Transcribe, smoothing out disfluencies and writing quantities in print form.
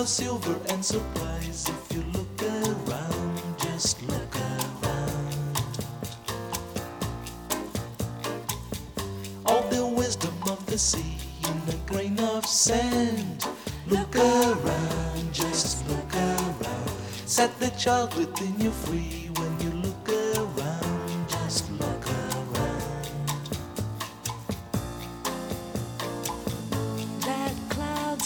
so silver and so wise. If you look around, just look around. All the wisdom of the sea in a grain of sand. Look around, just look around. Set the child within you free